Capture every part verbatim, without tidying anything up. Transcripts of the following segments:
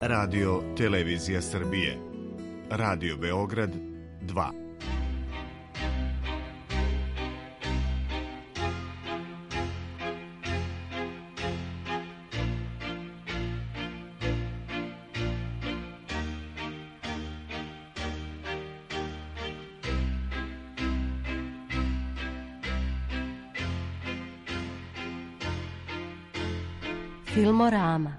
Radio Televizija Srbije, Radio Beograd dva. Filmorama.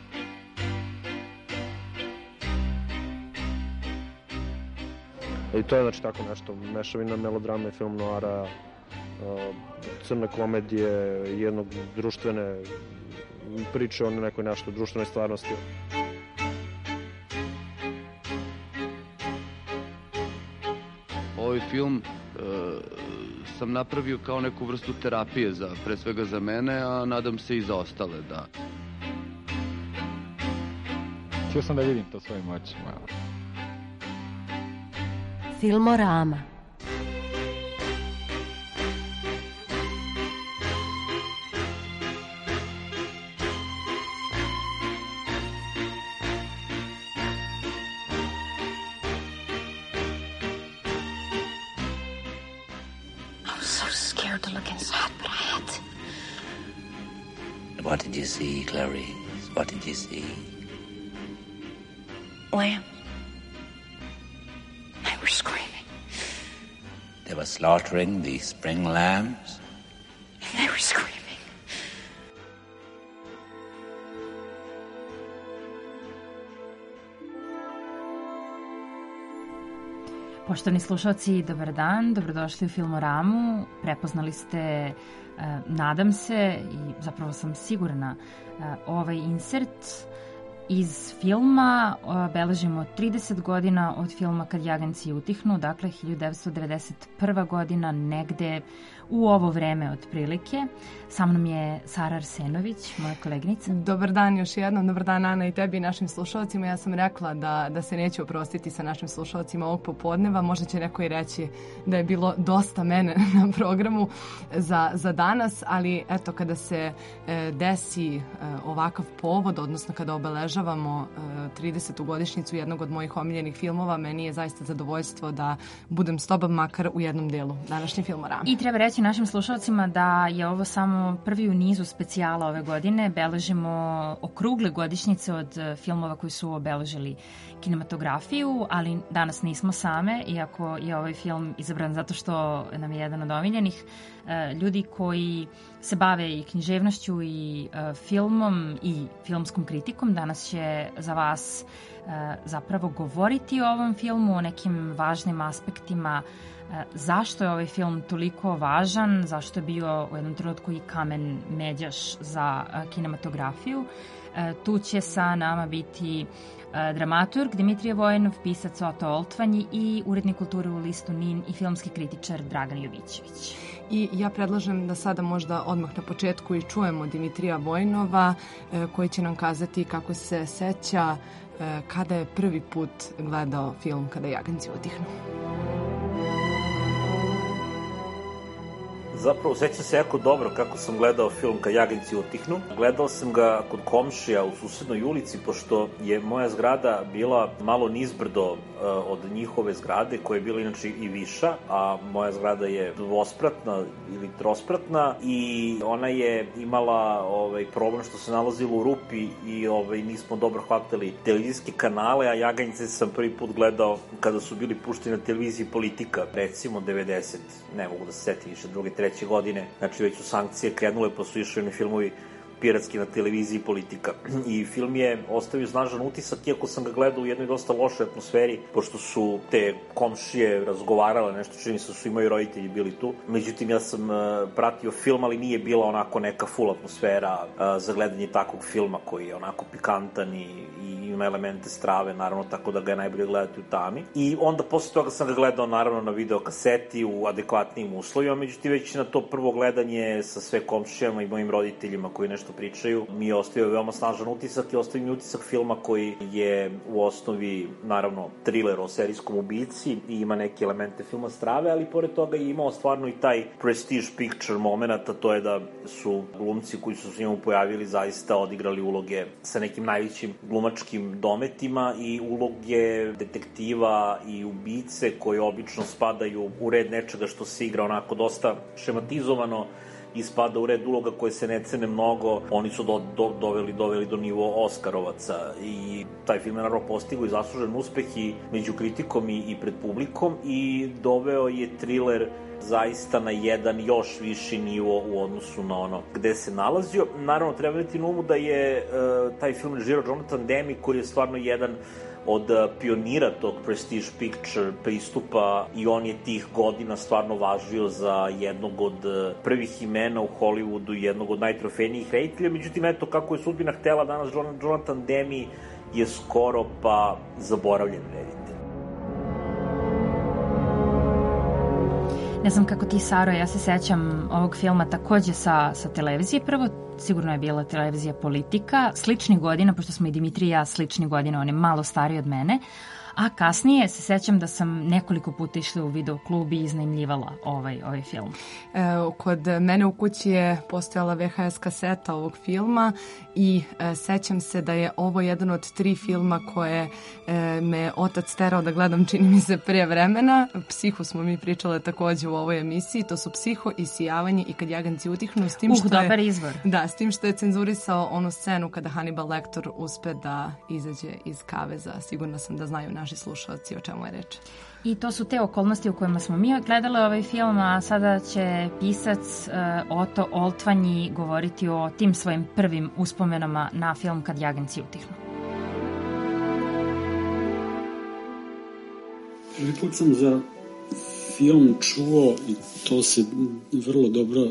I to je znači tako nešto, mešavina melodrame, film noara, crne komedije, jednog društvene priče o nekoj nešto društvenoj stvarnosti. Ovaj film e, sam napravio kao neku vrstu terapije, za, pre svega za mene, a nadam se i za ostale, da. Htio sam da vidim to svojim očima. Filmorama. What did you see, Clarice? What did you see? Lamb. They were screaming. They were slaughtering the spring lambs? They were screaming. Poštovani slušalci, dobar dan, dobrodošli u Filmoramu. Prepoznali ste, nadam se, i zapravo sam sigurna, ovaj insert iz filma. Beležimo trideset godina od filma Kad jaganjci utihnu, dakle hiljadu devetsto devedeset prva godina, negde u ovo vreme otprilike. Sa mnom je Sara Arsenović, moja koleginica. Dobar dan još jednom, dobar dan Ana i tebi i našim slušalcima. Ja sam rekla da, da se neću oprostiti sa našim slušalcima ovog popodneva. Možda će neko i reći da je bilo dosta mene na programu za, za danas, ali eto kada se e, desi e, ovakav povod, odnosno kada obeležavamo e, tridesetu godišnjicu jednog od mojih omiljenih filmova, meni je zaista zadovoljstvo da budem s tobom makar u jednom delu današnje Filmorame. I treba reći našim slušalcima da je ovo samo prvi u nizu specijala ove godine. Beležimo okrugle godišnjice od filmova koji su obeležili kinematografiju, ali danas nismo same, iako je ovaj film izabran zato što nam je jedan od omiljenih. Ljudi koji se bave i književnošću i filmom i filmskom kritikom danas će za vas zapravo govoriti o ovom filmu, o nekim važnim aspektima. Zašto je ovaj film toliko važan, zašto je bio u jednom trenutku i kamen međaš za kinematografiju. Tu će sa nama biti dramaturg Dimitrije Vojnov, pisac Oto Oltvanji i urednik kulture u listu Nin i filmski kritičar Dragan Jovićević. I ja predlažem da sada možda odmah na početku i čujemo Dimitrija Vojnova koji će nam kazati kako se seća kada je prvi put gledao film Kada jaganjci utihnu. Zapravo, sećam se jako dobro kako sam gledao film Kad jaganjci utihnu. Gledao sam ga kod komšija u susednoj ulici, pošto je moja zgrada bila malo nizbrdo uh, od njihove zgrade, koja je bila inače i viša, a moja zgrada je dvospratna ili trospratna i ona je imala ovaj, problem što se nalazila u rupi i ovaj, nismo dobro hvatali televizijske kanale, a jaganjce sam prvi put gledao kada su bili pušteni na televiziji Politika, recimo devedeset, ne mogu da se setim više, druge, treće godine, znači već su sankcije krenule, pa su išli oni filmovi piratski na televiziji Politika. I film je ostavio snažan utisak, iako sam ga gledao u jednoj dosta lošoj atmosferi, pošto su te komšije razgovarale, nešto čini se su i moji roditelji bili tu. Međutim, ja sam uh, pratio film, ali nije bila onako neka full atmosfera uh, za gledanje takvog filma koji je onako pikantan i, i ima elemente strave, naravno, tako da ga je najbolje gledati u tami. I onda posle toga sam ga gledao, naravno, na videokaseti u adekvatnim uslovima, međutim, već na to prvo gledanje sa sve komšijama i mojim roditeljima koji nešto pričaju, mi je ostavio veoma snažan utisak i ostavio mi utisak filma koji je u osnovi, naravno, thriller o serijskom ubici i ima neke elemente filma strave, ali pored toga je imao stvarno i taj prestige picture moment, a to je da su glumci koji su s njemu pojavili zaista odigrali uloge sa nekim najvećim glumačkim krivičnim dometima i uloge detektiva i ubice koje obično spadaju u red nečega što se igra onako dosta šematizovano i spada u red uloga koje se ne cene mnogo, oni su do, do, doveli, doveli do nivo Oskarovaca i taj film je naravno postigao i zaslužen uspeh i među kritikom i, i pred publikom i doveo je triler zaista na jedan još viši nivo u odnosu na ono gde se nalazio. Naravno, treba imati na umu da je uh, taj film režirao Jonathan Demme, koji je stvarno jedan od pionira tog Prestige Picture pristupa i on je tih godina stvarno važio za jednog od prvih imena u Hollywoodu, jednog od najtrofejnijih reditelja. Međutim, eto, kako je sudbina htela, danas Jonathan Demme je skoro pa zaboravljen reditelj. Ne znam kako ti, Saro, ja se sećam ovog filma takođe sa, sa televizije. Prvo, sigurno je bila televizija Politika, sličnih godina, pošto smo i Dimitri i ja sličnih godina, on je malo stariji od mene, a kasnije se sećam da sam nekoliko puta išla u videoklub i iznajmljivala ovaj, ovaj film. E, kod mene u kući je postojala ve ha es kaseta ovog filma i e, sećam se da je ovo jedan od tri filma koje e, me otac terao da gledam, čini mi se, pre vremena. Psihu smo mi pričale takođe u ovoj emisiji, to su Psiho i Sijavanje i Kad jaganci utihnu. S tim uh, što dobar je, izvor. Da, s tim što je cenzurisao onu scenu kada Hannibal Lecter uspe da izađe iz kaveza. Sigurno sam da znaju naši slušalci o čemu je reč. I to su te okolnosti u kojima smo mi gledali ovaj film, a sada će pisac uh, Oto Oltvanji govoriti o tim svojim prvim uspomenama na film Kad jaganci utihnu. Prvi put sam za film čuo, i to se vrlo dobro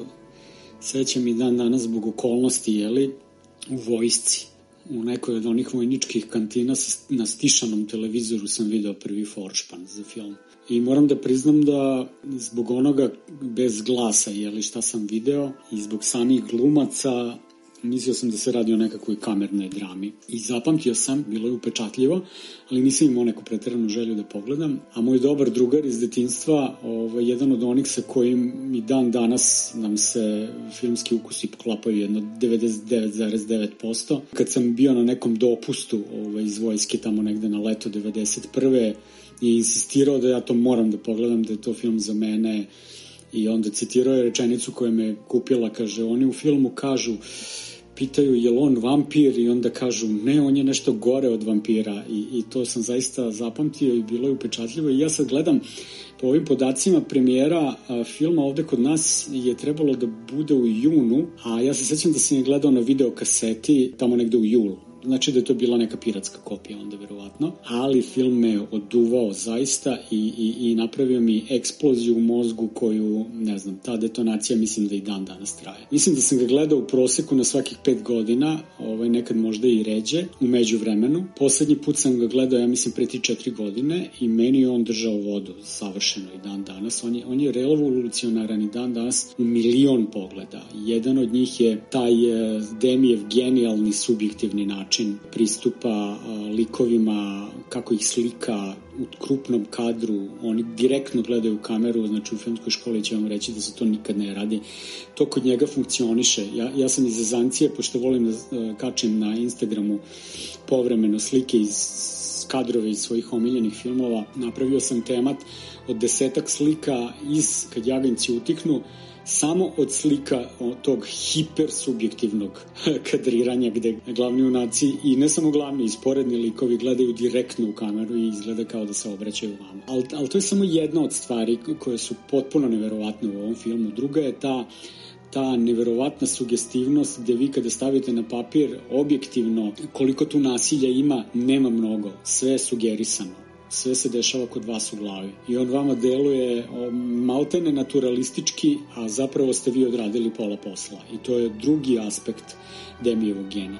sećam i dan danas zbog okolnosti, jeli, u vojsci. U nekoj od onih vojničkih kantina na stišanom televizoru sam video prvi foršpan za film. I moram da priznam da zbog onoga bez glasa, jeli, šta sam video, i zbog samih glumaca, mislio sam da se radi o nekakvoj kamernoj drami. I zapamtio sam, bilo je upečatljivo, ali nisam imao neku preteranu želju da pogledam. A moj dobar drugar iz detinjstva, ovaj, jedan od onih sa kojim i dan danas nam se filmski ukusi poklapaju jedno devedeset devet zarez devet posto. Kad sam bio na nekom dopustu ovaj, iz vojske tamo negde na leto devedeset prve je insistirao da ja to moram da pogledam, da je to film za mene. I onda citirao je rečenicu koja me kupila, kaže, oni u filmu kažu, pitaju je li on vampir i onda kažu ne, on je nešto gore od vampira i, i to sam zaista zapamtio i bilo je upečatljivo i ja sad gledam po ovim podacima premijera a, filma ovde kod nas je trebalo da bude u junu, a ja se sećam da sam je gledao na videokaseti tamo negde u julu. Znači da je to bila neka piratska kopija onda verovatno, ali film me oduvao zaista i, i, i napravio mi eksploziju u mozgu koju, ne znam, ta detonacija mislim da i dan danas traje. Mislim da sam ga gledao u proseku na svakih pet godina, ovaj, nekad možda i ređe, u međuvremenu. Poslednji put sam ga gledao, ja mislim, pre tri četiri godine i meni je on držao vodu savršeno i dan danas. On je, on je revolucionaran i dan danas u milion pogleda. Jedan od njih je taj eh, Demijev genijalni subjektivni način pristupa a, likovima, kako ih slika u krupnom kadru, oni direktno gledaju u kameru, znači u filmskoj školi će vam reći da se to nikad ne radi. To kod njega funkcioniše. Ja, ja sam iz Zezancije, pošto volim da a, kačem na Instagramu povremeno slike iz kadrove iz svojih omiljenih filmova, napravio sam temat od desetak slika iz Kad jaganjci utihnu, samo od slika tog hipersubjektivnog kadriranja gde glavni junaci i ne samo glavni, i sporedni likovi gledaju direktno u kameru i izgleda kao da se obraćaju vama. Ali, ali to je samo jedna od stvari koje su potpuno neverovatne u ovom filmu. Druga je ta ta neverovatna sugestivnost gde vi kada stavite na papir objektivno koliko tu nasilja ima, nema mnogo. Sve je sugerisano. Sve se dešava kod vas u glavi. I on vama deluje maltene naturalistički, a zapravo ste vi odradili pola posla. I to je drugi aspekt Demijevog genija.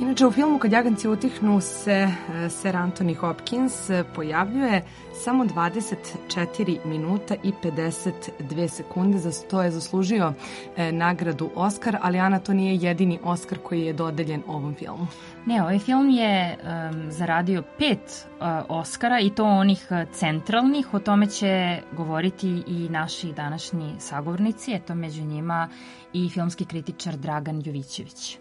Inače, u filmu Kad jaganci utihnu se Sir Anthony Hopkins pojavljuje samo dvadeset četiri minuta i pedeset dve sekunde. Za to je zaslužio e, nagradu Oskar, ali Ana, to nije jedini Oskar koji je dodeljen ovom filmu. Ne, ovaj film je um, zaradio pet uh, Oskara i to onih centralnih. O tome će govoriti i naši današnji sagovornici, eto među njima i filmski kritičar Dragan Jovićević.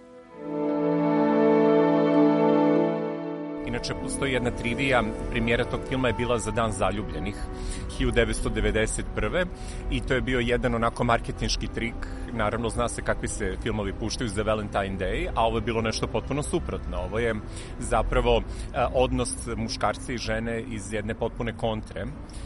Inače, postoji jedna trivija, premijera tog filma je bila za Dan zaljubljenih hiljadu devetsto devedeset prve i to je bio jedan onako marketinški trik. Naravno, zna se kakvi se filmovi puštaju za Valentine Day, a ovo je bilo nešto potpuno suprotno. Ovo je zapravo odnos muškarca i žene iz jedne potpune kontre.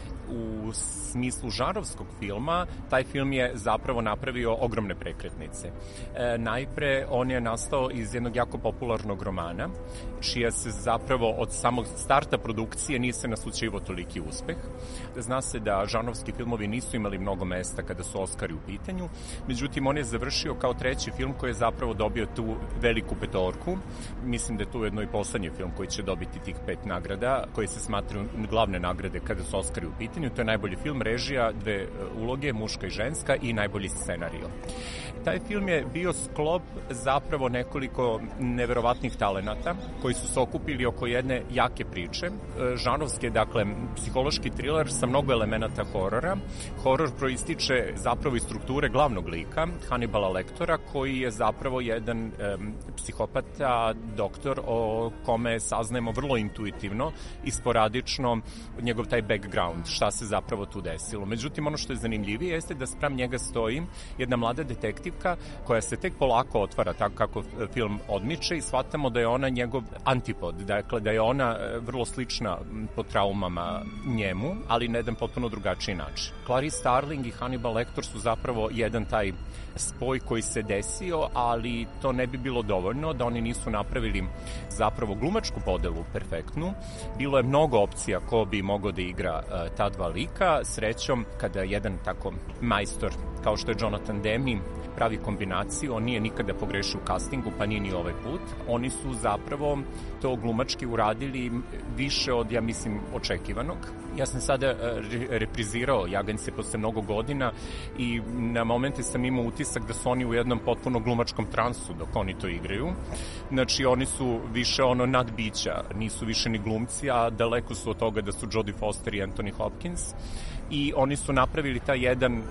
U smislu žanrovskog filma, taj film je zapravo napravio ogromne prekretnice. E, najpre, on je nastao iz jednog jako popularnog romana, čija se zapravo od samog starta produkcije nije se nasućivo toliki uspeh. Zna se da žanrovski filmovi nisu imali mnogo mesta kada su Oskari u pitanju, međutim, on je završio kao treći film koji je zapravo dobio tu veliku petorku. Mislim da je tu jedno i poslednji film koji će dobiti tih pet nagrada, koji se smatraju glavne nagrade kada su Oskari u pitanju. To je najbolji film, režija, dve uloge, muška i ženska, i najbolji scenario. Taj film je bio sklop zapravo nekoliko neverovatnih talenata koji su se okupili oko jedne jake priče. Žanrovske, dakle, psihološki thriller sa mnogo elemenata horora. Horor proističe zapravo iz strukture glavnog lika, Hannibala Lectora, koji je zapravo jedan um, psihopata, doktor o kome saznajemo vrlo intuitivno i sporadično njegov taj background, šta se zapravo tu desilo. Međutim, ono što je zanimljivije jeste da sprem njega stoji jedna mlada detektivka koja se tek polako otvara tako kako film odmiče i shvatamo da je ona njegov antipod, dakle da je ona vrlo slična po traumama njemu, ali na jedan potpuno drugačiji način. Clarice Starling i Hannibal Lecter su zapravo jedan taj spoj koji se desio, ali to ne bi bilo dovoljno da oni nisu napravili zapravo glumačku podelu perfektnu. Bilo je mnogo opcija ko bi mogao da igra uh, ta dva lika. Srećom, kada jedan tako majstor kao što je Jonathan Demme pravi kombinaciju, on nije nikada pogrešio u castingu, pa nije ni ovaj put. Oni su zapravo to glumački uradili više od, ja mislim, očekivanog. Ja sam sada re reprizirao Jagance posle mnogo godina i na momente sam imao utisak da su oni u jednom potpuno glumačkom transu dok oni to igraju. Znači, oni su više ono nadbića, nisu više ni glumci, a daleko su od toga da su Jodie Foster i Anthony Hopkins. I oni su napravili taj jedan e,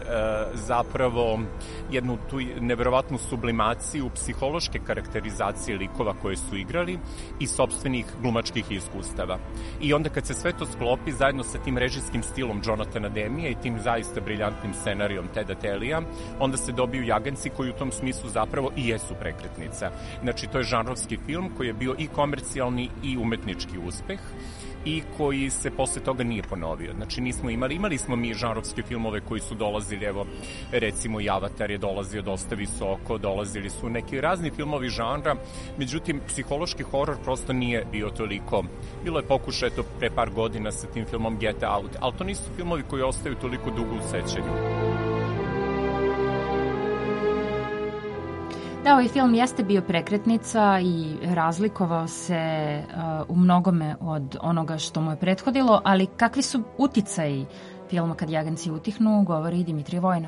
zapravo jednu tu neverovatnu sublimaciju psihološke karakterizacije likova koje su igrali i sopstvenih glumačkih iskustava. I onda kad se sve to sklopi zajedno sa tim režijskim stilom Jonathana Demmija i tim zaista briljantnim scenarijom Teda Telija, onda se dobiju Jaganci koji u tom smislu zapravo i jesu prekretnica. Znači, to je žanrovski film koji je bio i komercijalni i umetnički uspeh i koji se posle toga nije ponovio. Znači, nismo imali, imali smo mi žanrovske filmove koji su dolazili, evo, recimo i Avatar je dolazio dosta visoko, dolazili su neki razni filmovi žanra, međutim, psihološki horor prosto nije bio toliko. Bilo je pokušaj to pre par godina sa tim filmom Get Out, ali to nisu filmovi koji ostaju toliko dugo u sećanju. Da, ovaj film jeste bio prekretnica i razlikovao se uh, u mnogome od onoga što mu je prethodilo, ali kakvi su uticaji filma Kad jaganci utihnu, govori i Dimitrij Vojnov.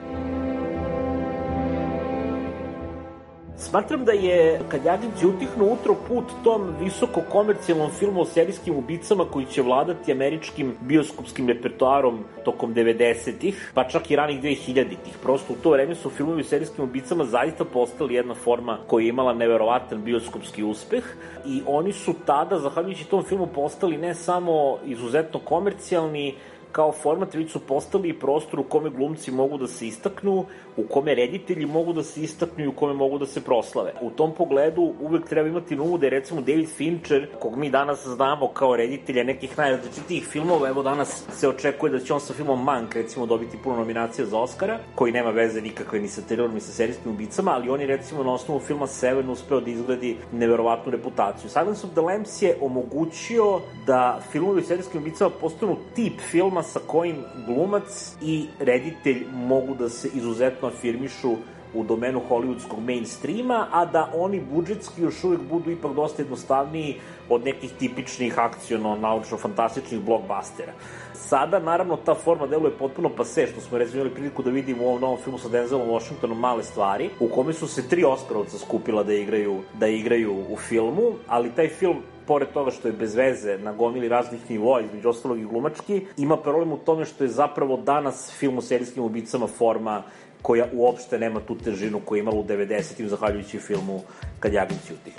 Smatram da je Kad jaganci utihnu utro put tom visoko komercijalnom filmu o serijskim ubicama koji će vladati američkim bioskopskim repertoarom tokom devedesetih, pa čak i ranih dvehiljaditih. Prosto u to vreme su filmovi o serijskim ubicama zaista postali jedna forma koja je imala neverovatan bioskopski uspeh i oni su tada, zahvaljujući tom filmu, postali ne samo izuzetno komercijalni kao format, već su postali i prostor u kome glumci mogu da se istaknu, u kome reditelji mogu da se istaknu i u kome mogu da se proslave. U tom pogledu uvek treba imati na umu da je recimo David Fincher, kog mi danas znamo kao reditelja nekih najrazličitijih filmova, evo danas se očekuje da će on sa filmom Mank recimo dobiti puno nominacija za Oscara, koji nema veze nikakve ni sa terorom ni sa serijskim ubicama, ali on je recimo na osnovu filma Seven uspeo da izgradi neverovatnu reputaciju. Silence of the Lambs je omogućio da filmovi o serijskim ubicama postanu tip filma sa kojim glumac i reditelj mogu da se izuzetno afirmišu u domenu hollywoodskog mainstreama, a da oni budžetski još uvijek budu ipak dosta jednostavniji od nekih tipičnih akciono-naučno-fantastičnih blockbustera. Sada, naravno, ta forma deluje potpuno pase, što smo recimo imali priliku da vidimo u ovom novom filmu sa Denzelom Washingtonom Male stvari, u kome su se tri Oskarovca skupila da igraju, da igraju u filmu, ali taj film, pored toga što je bez veze na gomili raznih nivoa, između ostalog i glumački, ima problem u tome što je zapravo danas film o serijskim ubicama forma koja uopšte nema tu težinu koju je imala u devedesetim zahvaljujući filmu Kad jagnjeci utihnu.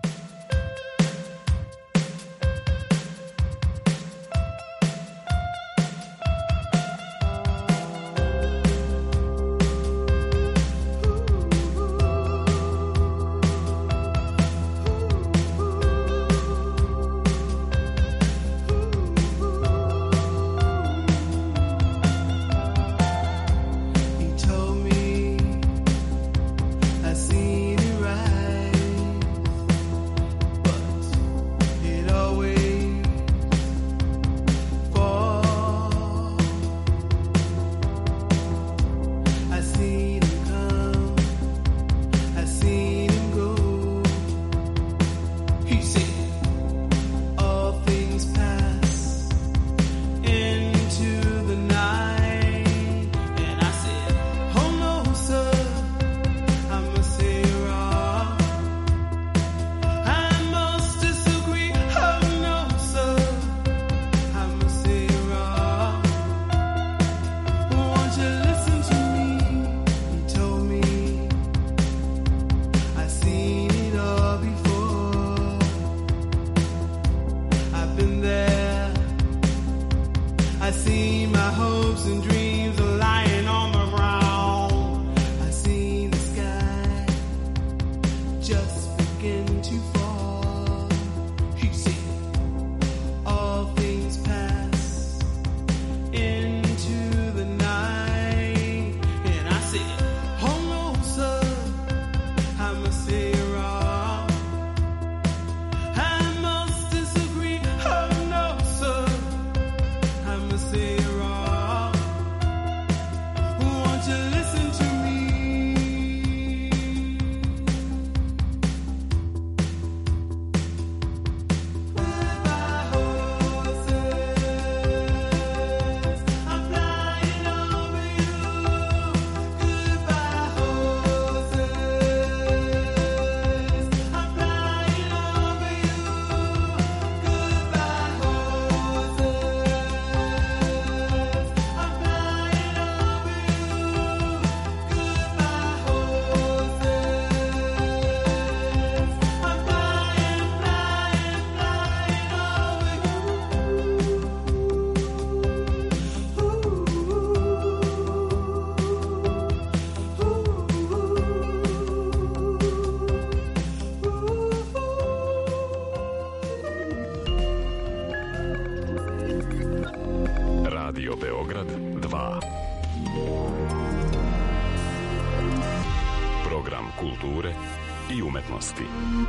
Program kulture i umetnosti.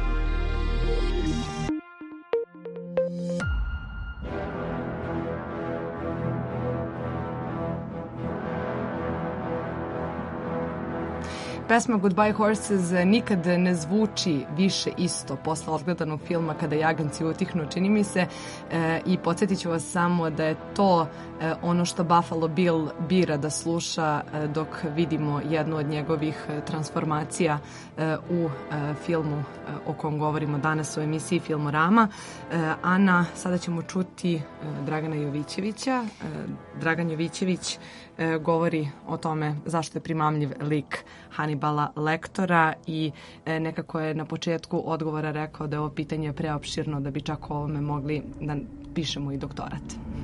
Pesma Goodbye Horses nikad ne zvuči više isto posle odgledanog filma Kada jaganjci utihnu, čini mi se, e, i podsjetit ću vas samo da je to e, ono što Buffalo Bill bira da sluša e, dok vidimo jednu od njegovih transformacija e, u e, filmu e, o kom govorimo danas u emisiji Filmorama. E, Ana, sada ćemo čuti e, Dragana Jovićevića. E, Dragan Jovićević e, govori o tome zašto je primamljiv lik Hannibala Lektora i e, nekako je na početku odgovora rekao da je ovo pitanje preopširno da bi čak o ovome mogli da pišemo i doktorat.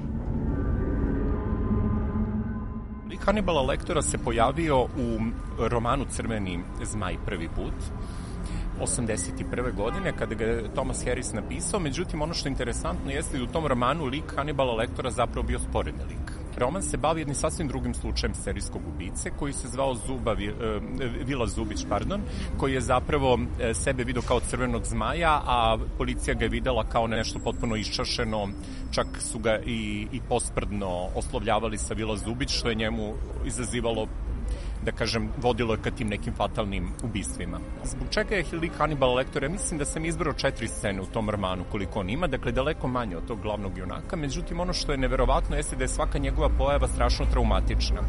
Lik Hannibala Lektora se pojavio u romanu Crveni zmaj prvi put, osamdeset prve godine, kada ga je Thomas Harris napisao. Međutim, ono što je interesantno jeste da u tom romanu lik Hannibala Lektora zapravo bio sporedni lik. Roman se bavi jednim sasvim drugim slučajem serijskog ubice koji se zvao Zuba, Vila Zubić, pardon, koji je zapravo sebe vidio kao crvenog zmaja, a policija ga je videla kao nešto potpuno iščašeno, čak su ga i, i posprdno oslovljavali sa Vila Zubić, što je njemu izazivalo da kažem, vodilo je ka tim nekim fatalnim ubistvima. Zbog čega je lik Hannibal Lecter? Ja mislim da sam izbrao četiri scene u tom romanu koliko on ima, dakle daleko manje od tog glavnog junaka, međutim ono što je neverovatno jeste da je svaka njegova pojava strašno traumatična.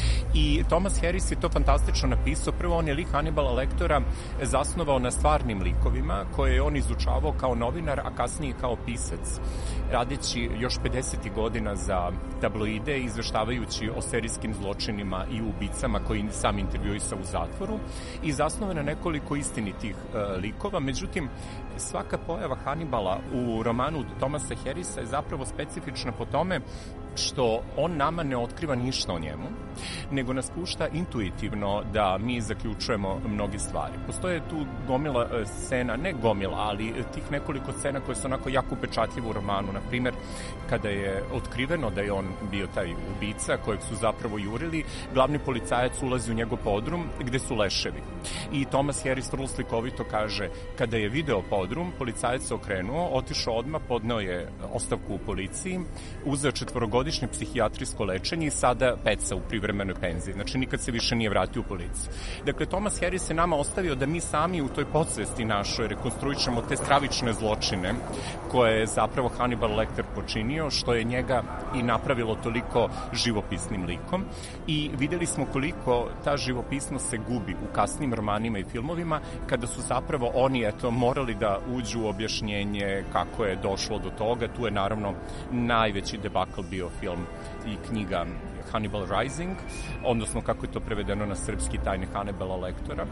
I Thomas Harris je to fantastično napisao. Prvo, on je lik Hannibala Lectera zasnovao na stvarnim likovima koje je on izučavao kao novinar, a kasnije kao pisac, radeći još pedesetih godina za tabloide, izveštavajući o serijskim zločinima i ubicama koji sam intervjuisao u zatvoru, i zasnovan na nekoliko istinitih uh, likova. Međutim, svaka pojava Hannibala u romanu Thomasa Harrisa je zapravo specifična po tome što on nama ne otkriva ništa o njemu, nego nas pušta intuitivno da mi zaključujemo mnoge stvari. Postoje tu gomila scena, ne gomila, ali tih nekoliko scena koje su onako jako upečatljive u romanu. Na primer, kada je otkriveno da je on bio taj ubica kojeg su zapravo jurili, glavni policajac ulazi u njegov podrum gde su leševi. I Thomas Harris vrlo slikovito kaže, kada je video podrum, policajac se okrenuo, otišao odmah, podneo je ostavku u policiji, uzeo četvorogodišnje psihijatrijsko lečenje i sada peca u privremenoj penziji. Znači, nikad se više nije vratio u policiju. Dakle, Thomas Harris je nama ostavio da mi sami u toj podsvesti našoj rekonstruišemo te stravične zločine koje je zapravo Hannibal Lecter počinio, što je njega i napravilo toliko živopisnim likom. I videli smo koliko ta živopisnost se gubi u kasnim romanima i filmovima, kada su zapravo oni, eto, morali da uđu u objašnjenje kako je došlo do toga. Tu je naravno najveći debakl bio film i knjiga Hannibal Rising, odnosno kako je to prevedeno na srpski, Tajne Hannibala Lectera,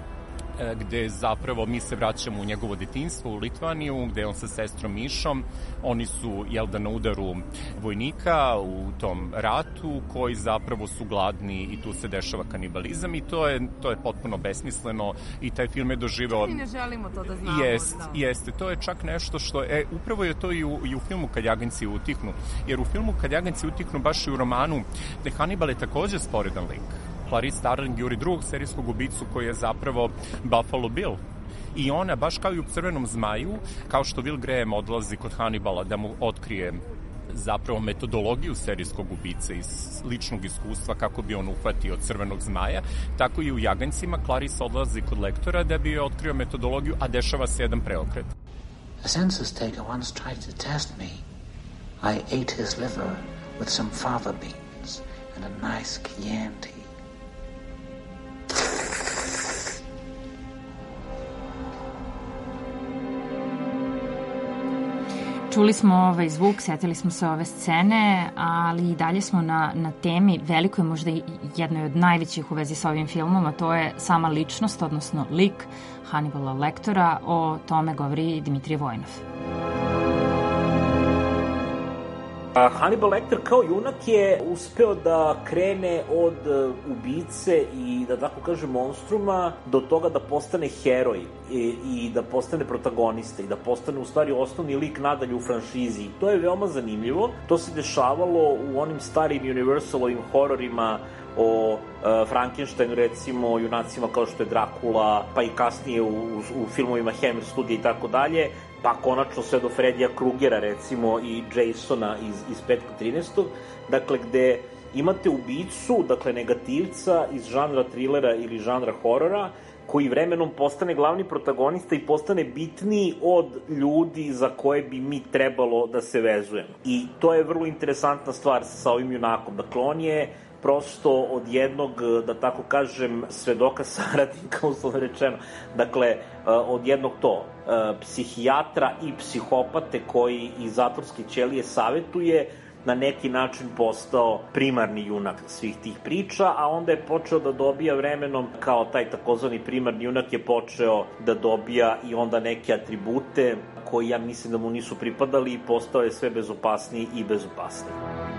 gde zapravo mi se vraćamo u njegovo detinjstvo u Litvaniju, gde je on sa sestrom Mišom, oni su, jel da, na udaru vojnika u tom ratu, koji zapravo su gladni i tu se dešava kanibalizam i to je, to je potpuno besmisleno i taj film je doživeo... Mi ne želimo to da znamo. Jest, da. Jeste, to je čak nešto što... E, upravo je to i u, i u filmu Kad jaganjci utihnu, jer u filmu Kad jaganjci utihnu, baš i u romanu, da Hannibal je takođe sporedan lik. Clarice Starling juri drugog serijskog ubicu koji je zapravo Buffalo Bill. I ona, baš kao i u Crvenom zmaju, kao što Will Graham odlazi kod Hannibala da mu otkrije zapravo metodologiju serijskog ubice iz ličnog iskustva kako bi on uhvatio Crvenog zmaja, tako i u Jaganjcima Clarice odlazi kod lektora da bi otkrio metodologiju, a dešava se jedan preokret. A census taker once tried to test me. I ate his liver with some fava beans and a nice Chianti. Čuli smo ovaj zvuk, setili smo se ove scene, ali i dalje smo na, na temi velikoj, možda i jednoj od najvećih u vezi sa ovim filmom, a to je sama ličnost, odnosno lik Hannibala Lectera. O tome govori Dimitrije Vojnov. A Hannibal Lecter kao junak je uspeo da krene od ubice i, da tako kaže, monstruma do toga da postane heroj i, i da postane protagonista i da postane u stvari osnovni lik nadalje u franšizi. To je veoma zanimljivo. To se dešavalo u onim starim Universalovim hororima o uh, Frankensteinu, recimo, junacima kao što je Dracula, pa i kasnije u, u, u filmovima Hammer studija i tako dalje, pa konačno sve do Fredija Krugera, recimo, i Jasona iz, iz Petka trinaestog. Dakle, gde imate ubicu, dakle, negativca iz žanra trilera ili žanra horora, koji vremenom postane glavni protagonista i postane bitniji od ljudi za koje bi mi trebalo da se vezujemo. I to je vrlo interesantna stvar sa ovim junakom. Dakle, on je prosto od jednog, da tako kažem, svedoka saradnika, uslovno rečeno, dakle, od jednog to, psihijatra i psihopate koji iz zatvorske ćelije savetuje, na neki način postao primarni junak svih tih priča, a onda je počeo da dobija vremenom, kao taj takozvani primarni junak je počeo da dobija i onda neke atribute koji ja mislim da mu nisu pripadali i postao je sve bezopasniji i bezopasniji.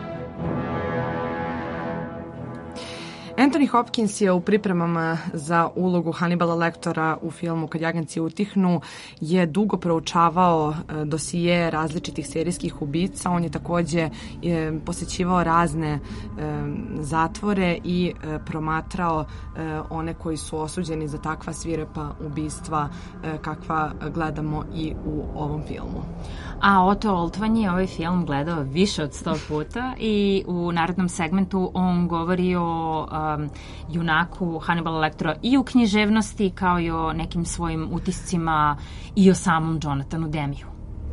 Anthony Hopkins je u pripremama za ulogu Hannibala Lectera u filmu Kad jaganjci utihnu je dugo proučavao dosije različitih serijskih ubica. On je takođe je, posećivao razne e, zatvore i e, promatrao e, one koji su osuđeni za takva svirepa ubistva e, kakva gledamo i u ovom filmu. A Otto Oltmann je ovaj film gledao više od sto puta i u narednom segmentu on govori o junaku Hannibala Lectera i u književnosti kao i o nekim svojim utiscima i o samom Jonathanu Demiju.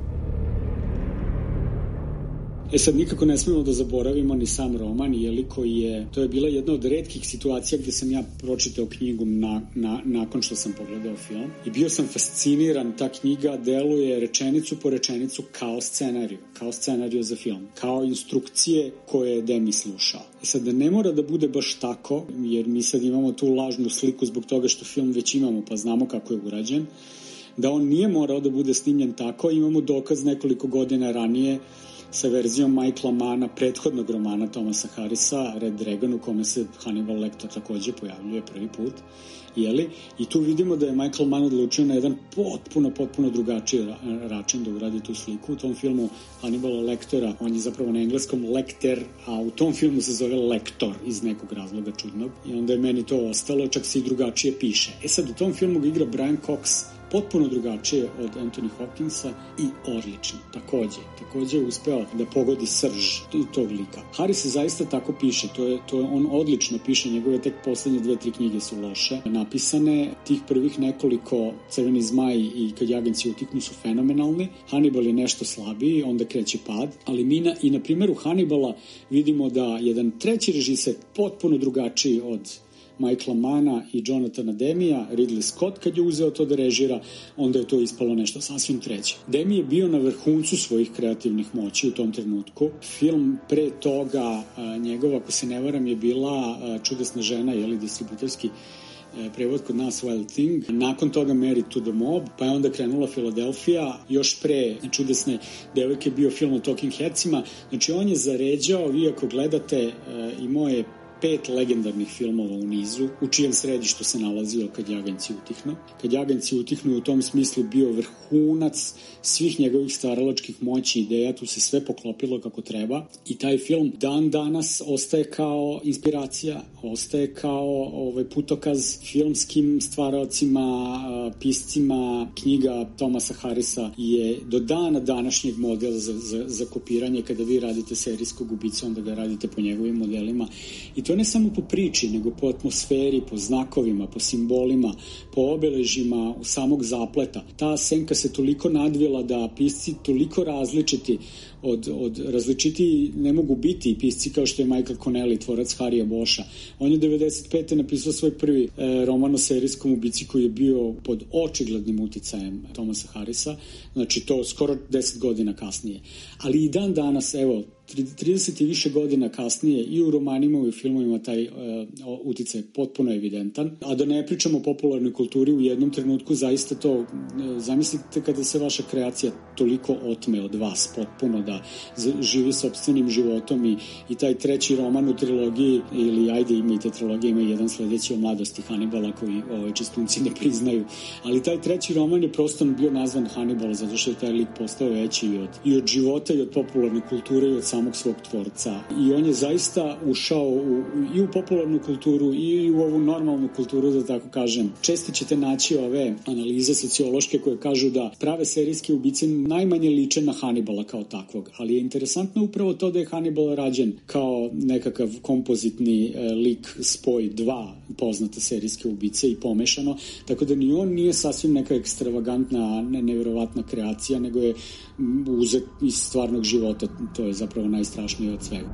E sad, nikako ne smemo da zaboravimo ni sam roman, jeli, koji je, to je bila jedna od retkih situacija gde sam ja pročitao knjigu na, na, nakon što sam pogledao film. I bio sam fasciniran, ta knjiga deluje rečenicu po rečenicu kao scenariju, kao scenariju za film, kao instrukcije koje je Demi slušao. E sad, da ne mora da bude baš tako, jer mi sad imamo tu lažnu sliku zbog toga što film već imamo, pa znamo kako je urađen, da on nije morao da bude snimljen tako, imamo dokaz nekoliko godina ranije sa verzijom Michaela Manna, prethodnog romana Thomasa Harrisa, Red Dragon, u kome se Hannibal Lecter takođe pojavljuje prvi put. Jeli? I tu vidimo da je Michael Mann odlučio na jedan potpuno, potpuno drugačiji račun da uradi tu sliku. U tom filmu Hannibala Lectera, on je zapravo na engleskom Lecter, a u tom filmu se zove Lector iz nekog razloga čudnog. I onda je meni to ostalo, čak se i drugačije piše. E sad, u tom filmu ga igra Brian Cox, potpuno drugačije od Anthony Hopkinsa i odlično, takođe. Takođe je uspeo da pogodi srž tog lika. Harris se zaista tako piše, to je, to je, on odlično piše, njegove tek poslednje dve, tri knjige su loše napisane, tih prvih nekoliko Crveni zmaj i Kad jaganjci utiknu su fenomenalni, Hannibal je nešto slabiji, onda kreće pad, ali mi na, i na primjeru Hannibala vidimo da jedan treći režiser potpuno drugačiji od Michaela Manna i Jonathana Demija, Ridley Scott, kad je uzeo to da režira, onda je to ispalo nešto sasvim treće. Demi je bio na vrhuncu svojih kreativnih moći u tom trenutku. Film pre toga, njegova, ako se ne varam, je bila Čudesna žena, jeli, distributerski prevod kod nas Wild Thing. Nakon toga Married to the Mob, pa je onda krenula Filadelfija. Još pre Čudesne devojke bio film o Talking Headsima. Znači, on je zaređao, vi ako gledate, imao je pet legendarnih filmova u nizu, u čijem središtu se nalazio Kad jaganjci utihnu. Kad jaganjci utihnu u tom smislu bio vrhunac svih njegovih stvaralačkih moći i ideja, tu se sve poklopilo kako treba i taj film dan danas ostaje kao inspiracija, ostaje kao ovaj putokaz filmskim stvaraocima, piscima. Knjiga Thomasa Harrisa je do dana današnjeg model za, za, za kopiranje. Kada vi radite serijskog ubicu, onda ga radite po njegovim modelima i to ne samo po priči, nego po atmosferi, po znakovima, po simbolima, po obeležima samog zapleta. Ta senka se toliko nadvila da pisci toliko različiti od, od različitiji ne mogu biti pisci kao što je Michael Connelly, tvorac Harrya Bosha. On je devedeset pete napisao svoj prvi e, roman o serijskom ubici koji je bio pod očiglednim uticajem Thomasa Harrisa, znači to skoro deset godina kasnije. Ali i dan danas, evo, trideset i više godina kasnije i u romanima i u filmovima taj uh, uticaj potpuno evidentan. A da ne pričamo o popularnoj kulturi, u jednom trenutku zaista to, uh, zamislite kada se vaša kreacija toliko otme od vas potpuno, da živi sopstvenim životom i, i taj treći roman u trilogiji, ili ajde ima i te trilogije, ima jedan sledeći o mladosti Hannibala koji ovaj, čistunci ne priznaju, ali taj treći roman je prosto bio nazvan Hannibal zato što je taj lik postao veći i od, i od života i od popularne kulture i od samog svog tvorca. I on je zaista ušao u, i u popularnu kulturu i u ovu normalnu kulturu, da tako kažem. Često ćete naći ove analize sociološke koje kažu da prave serijske ubice najmanje liče na Hannibala kao takvog, ali je interesantno upravo to da je Hannibal rađen kao nekakav kompozitni e, lik, spoj dva poznate serijske ubice i pomešano, tako da ni on nije sasvim neka ekstravagantna, ne, nevjerovatna kreacija, nego je uzet iz stvarnog života. To je zapravo najstrašnije od svega.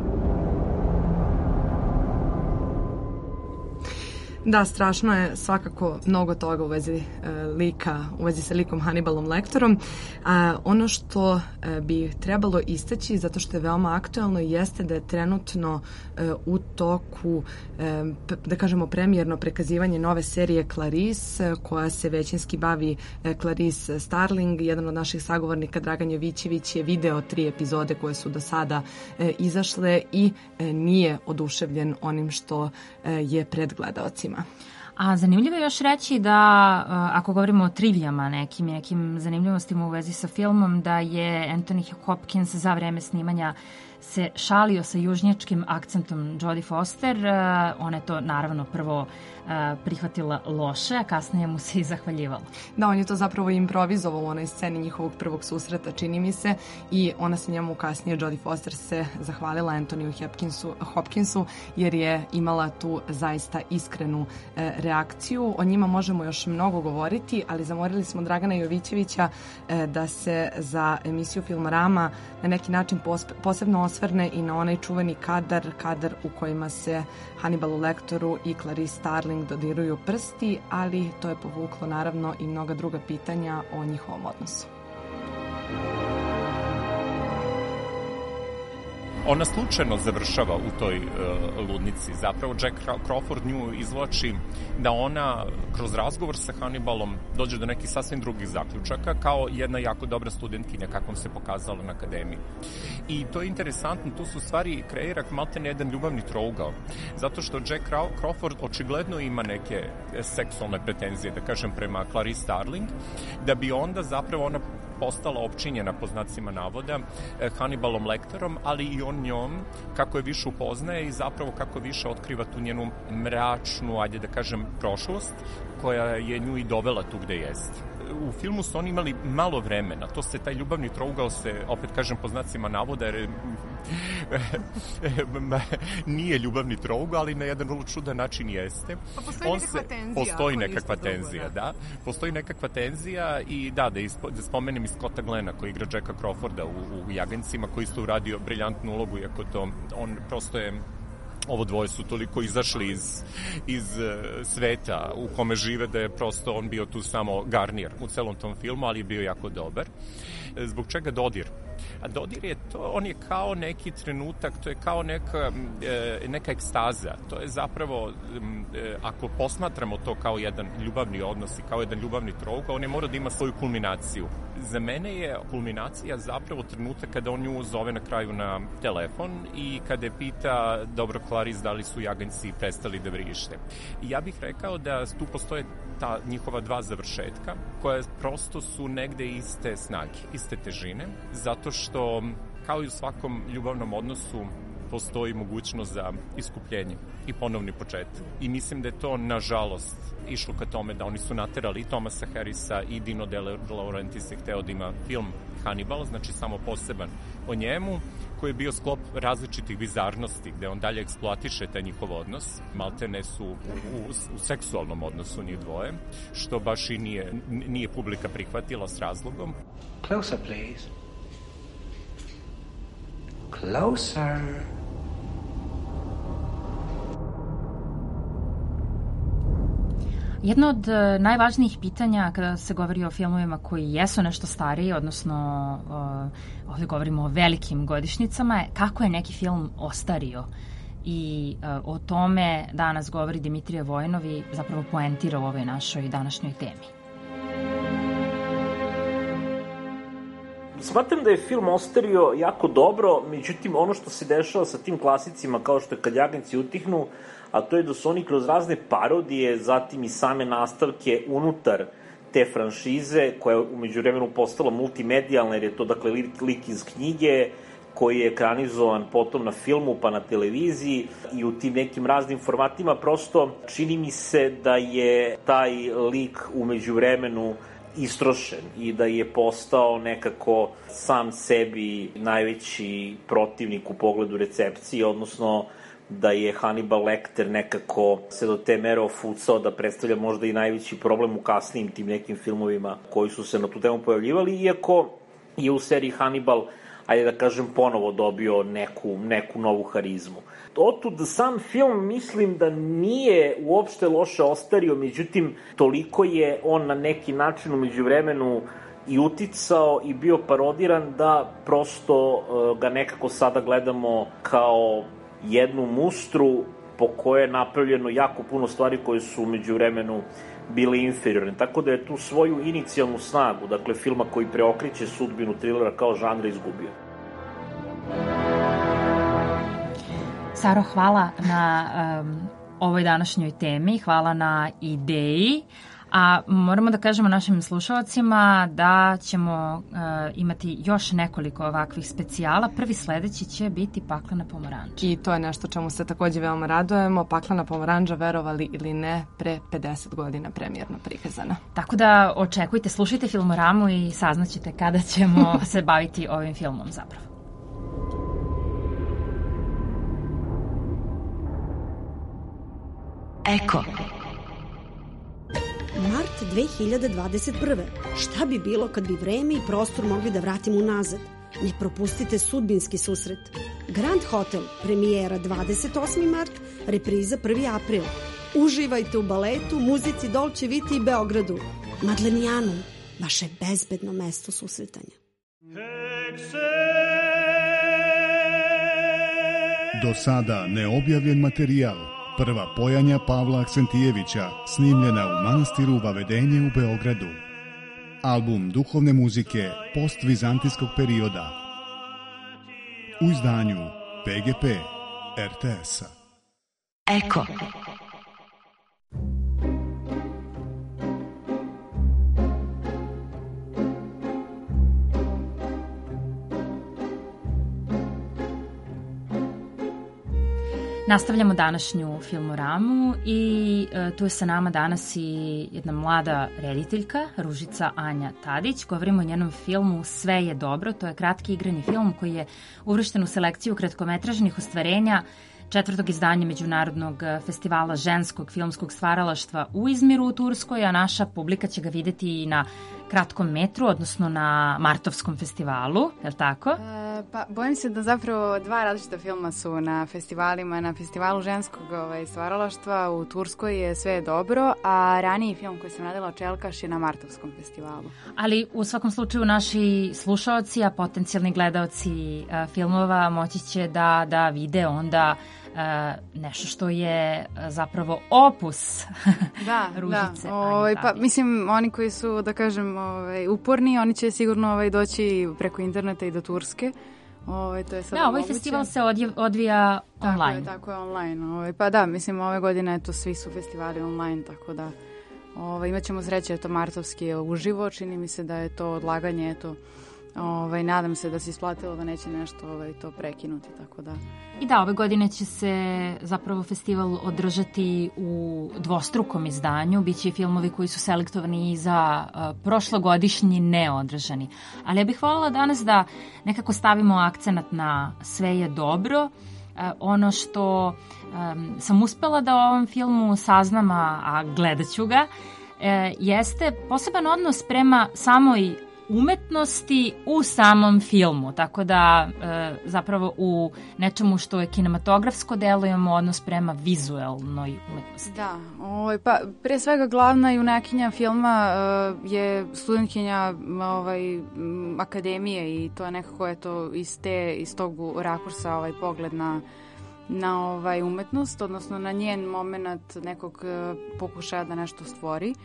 Da, strašno je svakako mnogo toga u vezi e, lika, u vezi sa likom Hannibalom Lecterom. A ono što e, bi trebalo istaći, zato što je veoma aktuelno, jeste da je trenutno e, u toku, e, da kažemo, premijerno prekazivanje nove serije Clarice, koja se većinski bavi e, Clarice Starling. Jedan od naših sagovornika, Dragan Jovićević, je video tri epizode koje su do sada e, izašle i e, nije oduševljen onim što e, je pred gledaocima. A zanimljivo je još reći da, ako govorimo o trivijama, nekim, nekim zanimljivostima u vezi sa filmom, da je Anthony Hopkins za vreme snimanja se šalio sa južnjačkim akcentom Jodie Foster. Ona je to naravno prvo prihvatila loše, a kasnije mu se i zahvaljivala. Da, on je to zapravo improvizovao u onoj sceni njihovog prvog susreta, čini mi se, i ona se njemu kasnije, Jodie Foster, se zahvalila Anthonyu Hopkinsu, Hopkinsu jer je imala tu zaista iskrenu e, reakciju. O njima možemo još mnogo govoriti, ali zamorili smo Dragana Jovićevića e, da se za emisiju Filmorama na neki način pospe, posebno osvrne i na onaj čuveni kadar, kadar u kojima se Hannibalu Lecteru i Clarice Starling dodiruju prsti, ali to je povuklo naravno i mnoga druga pitanja o njihovom odnosu. Ona slučajno završava u toj uh, ludnici. Zapravo Jack Crawford nju izvlači da ona kroz razgovor sa Hannibalom dođe do nekih sasvim drugih zaključaka, kao jedna jako dobra studentkinja kakvom se pokazala na akademiji. I to je interesantno, tu su stvari kreira maltene jedan ljubavni trougao, zato što Jack Crawford očigledno ima neke seksualne pretenzije, da kažem, prema Clarice Starling, da bi onda zapravo ona postala opčinjena, po znacima navoda, Hannibalom Lecterom, ali i on njom, kako je više upoznaje i zapravo kako više otkriva tu njenu mračnu, ajde da kažem, prošlost, koja je nju i dovela tu gde jeste. U filmu su oni imali malo vremena, to se, taj ljubavni trougao se, opet kažem po znacima navoda, jer nije ljubavni trougao, ali na jedan vrlo čudan način jeste. Pa postoji On nekakva se, tenzija. Postoji nekakva tenzija, da. da. Postoji nekakva tenzija i da, da, ispo, da spomenem i Scotta Glena koji igra Jacka Crawforda u, u Jagencima, koji isto uradio briljantnu ulogu, iako to, on prosto je, ovo dvoje su toliko izašli iz, iz sveta u kome žive da je prosto on bio tu samo garnir u celom tom filmu, ali je bio jako dobar. Zbog čega dodir? A dodir je to, on je kao neki trenutak, to je kao neka, neka ekstaza. To je zapravo, ako posmatramo to kao jedan ljubavni odnos i kao jedan ljubavni trougao, on je mora da ima svoju kulminaciju. Za mene je kulminacija zapravo trenutak kada on nju zove na kraju na telefon i kada je pita, dobro Clarice, da li su jaganjci prestali da vrište. I ja bih rekao da tu postoje ta njihova dva završetka, koje prosto su negde iste snage, iste težine, zato što, kao i u svakom ljubavnom odnosu, postoji mogućnost za iskupljenje i ponovni početak. I mislim da je to, nažalost, išlo ka tome da oni su naterali i Thomasa Harrisa i Dino De Laurentiis je hteo da ima film Hannibal, znači samo poseban o njemu, koji je bio sklop različitih bizarnosti, gde on dalje eksploatiše taj njihov odnos. Maltene su u, u, u seksualnom odnosu njih dvoje, što baš i nije, nije publika prihvatila s razlogom. Closer, please. Closer. Jedno od najvažnijih pitanja kada se govori o filmovima koji jesu nešto stariji, odnosno uh, ovdje govorimo o velikim godišnjicama, je kako je neki film ostario. I uh, o tome danas govori Dimitrije Vojnov i zapravo poentira u ovoj našoj današnjoj temi. Smatram da je film ostario jako dobro, međutim ono što se dešava sa tim klasicima kao što je Kad jaganjci utihnu, a to je da su oni kroz razne parodije, zatim i same nastavke unutar te franšize, koja je umeđu vremenu postala multimedijalna, jer je to dakle lik, lik iz knjige, koji je ekranizovan potom na filmu pa na televiziji i u tim nekim raznim formatima, prosto čini mi se da je taj lik umeđu vremenu istrošen i da je postao nekako sam sebi najveći protivnik u pogledu recepcije, odnosno da je Hannibal Lecter nekako se do te mere ofucao da predstavlja možda i najveći problem u kasnijim tim nekim filmovima koji su se na tu temu pojavljivali, iako je u seriji Hannibal, ajde da kažem, ponovo dobio neku, neku novu harizmu. Otud sam film mislim da nije uopšte loše ostario, međutim toliko je on na neki način umeđu vremenu i uticao i bio parodiran da prosto uh, ga nekako sada gledamo kao jednu mustru po kojoj je napravljeno jako puno stvari koje su umeđu vremenu bile inferiorne. Tako da je tu svoju inicijalnu snagu, dakle filma koji preokreće sudbinu trilera kao žanra, izgubio. Saro, hvala na um, ovoj današnjoj temi, hvala na ideji, A moramo da kažemo našim slušalcima da ćemo uh, imati još nekoliko ovakvih specijala. Prvi sledeći će biti Paklena pomoranđa. I to je nešto čemu se takođe veoma radujemo. Paklena pomoranđa, verovali ili ne, pre pedeset godina premijerno prikazana. Tako da očekujte, slušajte Filmoramu i saznaćete kada ćemo se baviti ovim filmom zapravo. Eko. Mart dve hiljade dvadeset prve. Šta bi bilo kad bi vreme i prostor mogli da vratimo unazad? Ne propustite sudbinski susret. Grand Hotel, premijera dvadeset osmi mart, repriza prvi april. Uživajte u baletu, muzici Dolce Vita i Beogradu. Madlenijanom, vaše bezbedno mesto susretanja. Do sada neobjavljen materijal. Prva pojanja Pavla Aksentijevića, snimljena u manastiru Vavedenje u Beogradu. Album duhovne muzike postvizantijskog perioda. U izdanju P G P R T S-a. Eko. Nastavljamo današnju Filmoramu i e, tu je sa nama danas i jedna mlada rediteljka, Ružica Anja Tadić. Govorimo o njenom filmu Sve je dobro. To je kratki igrani film koji je uvršten u selekciju kratkometražnih ostvarenja četvrtog izdanja Međunarodnog festivala ženskog filmskog stvaralaštva u Izmiru u Turskoj, a naša publika će ga videti i na kratkom metru, odnosno na Martovskom festivalu, je li tako? E, pa bojim se da zapravo dva različita filma su na festivalima. Na festivalu ženskog ovaj, stvaralaštva u Turskoj je Sve je dobro, a raniji film koji sam radila, Čelkaš, je na Martovskom festivalu. Ali u svakom slučaju naši slušaoci, a potencijalni gledaoci a, filmova moći će da, da vide onda Uh, nešto što je uh, zapravo opus da, Ružice. Da, ovaj, pa mislim oni koji su, da kažem, ovaj, uporni, oni će sigurno ovaj, doći preko interneta i do Turske. Ovaj, to je sad da, ovaj moguće. Festival se odje, odvija tako online. Je, tako je, online. Ovaj, pa da, mislim, ove godine eto, svi su festivali online, tako da ovaj, imat ćemo sreće, eto, Martovski je uživo, čini mi se da je to odlaganje, eto, ovaj, nadam se da se isplatilo da neće nešto ovaj, to prekinuti, tako da. I da, ove godine će se zapravo festival održati u dvostrukom izdanju. Biće i filmovi koji su selektovani i za uh, prošlogodišnji neodržani. Ali ja bih voljela danas da nekako stavimo akcenat na Sve je dobro. Uh, ono što um, sam uspela da o ovom filmu saznam, a gledat ću ga, uh, jeste poseban odnos prema samoj umetnosti u samom filmu, tako da e, zapravo u nečemu što je kinematografsko delo imamo odnos prema vizuelnoj umetnosti. Da, ovaj, pa pre svega glavna junakinja filma e, je studentkinja ovaj, akademije i to je nekako eto, iz, te, iz tog rakursa ovaj, pogled na na ovaj, umetnost, odnosno na njen moment nekog e, pokušaja da nešto stvori.